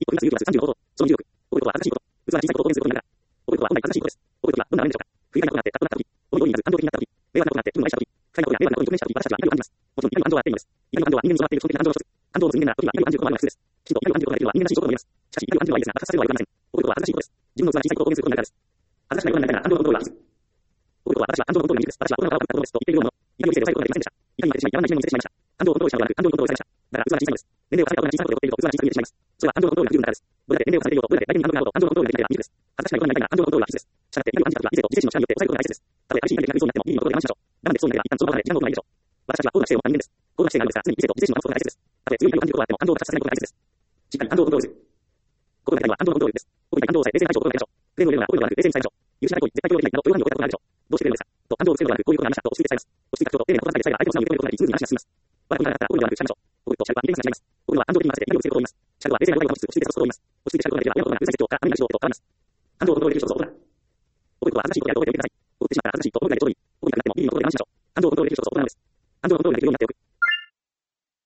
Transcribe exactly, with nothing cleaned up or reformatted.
一個振り出す勇気はさんじゅうのこと。その重力。覚えることは新しいこと。器は小さいことを表現することになるが、覚えることは本来正しいことです。覚えることはどんな場面でしょうか。不愉快なことがあって、カッとなったとき、思い通りになる、感情的になったとき、迷惑なことがあって、気分を害したとき、不快なことや迷惑なことに直面したとき、私たちは怒りを感じます。もちろん、怒りの感情はあっていいのです。怒りの感情は人間に備わっている基本的な感情の一つ。感情を持つ人間なら時には怒りを感じることもあるのが普通です。きちんと怒りを感じることができるのは人間らしいこととも言えます。しかし、怒りを感じるのはいいですが、爆発させるのはよくありません。覚えることは恥ずかしいことです。自分の器は小さいことを表現することになるからです。恥ずかしくないことになりたいなら感情のコントロールは必須。覚えることは私は感情のコントロールにいいです。私は心の顔を描くことですと言っているようなもの。怒りを見せて抑えることができませんでした。怒りに負けてしまい、やらない自分に見せてしまいました。感情をコントロールしたのではなく、感情のコントロールされました。だから、器が小さいのです。年齢を重ねた大人が小さいことを言っていると、器が小さく見えてしまいます。それは感情のコントロールが不十分だからです。どれだけ年齢を重ねていようと、どれだけ相手に感情のコントロールができないと、感情のコントロールができないから、ミスです。恥ずかしくないことになりたいなら、感情のコントロールは必須です。したがって、怒りを感じたときは、理性と自制心の力によって抑えることが大切です。たとえ激しい怒りが激しい激しい的な嘘になっても、いいことで我慢しましょう。我慢できそうになれば、一旦その場を離れ、時間のことがないでしょう。私たちは高度な姿勢を持った人間です。高度な姿勢があるのですが、常に理性と自制心を保つことが大切です。たとえ強い怒りを感じることがあっても、感情を爆発させないことが大切です。しっかり感情をコントロールする。心の中には感情のコントロールです。心に感情を抑え、冷静な対処を心がけましょう。クレームを入れるのはこういうのではなく、冷静に伝えましょう。許しない行為、絶対協力できないなど、こういうふうに怒ったことがあるでしょう。どうしてくれるのですかと、感情を伏せるのではなく、こういうことがありましたと、落ち着いて伝えます。落ち着いた口調と丁寧な言葉遣いで伝えれば、相手の素直に受け止めることができ、スムーズに話が進みます。我が子にからだったら、こういうのではなく、しゃべりましょう。こういうと、しゃべは人間が違います。こういうのは感情的に任せて、怒りを伏せることを言います。しゃべは冷静な語彙を持ちつつ、落ち着いて過ごすことを言います。落ち着いてしゃべることができれば、親のことがうるさい説教か、神の指導と変わります。感情をコントロールできる人こそ大人。覚えることは恥ずかしいことであると覚えておいてください。怒ってしまったら恥ずかしいと思うぐらいでちょうどいい。怒りたくなっても、いいのことで我慢しましょう。感情をコントロールできる人こそ大人なのです。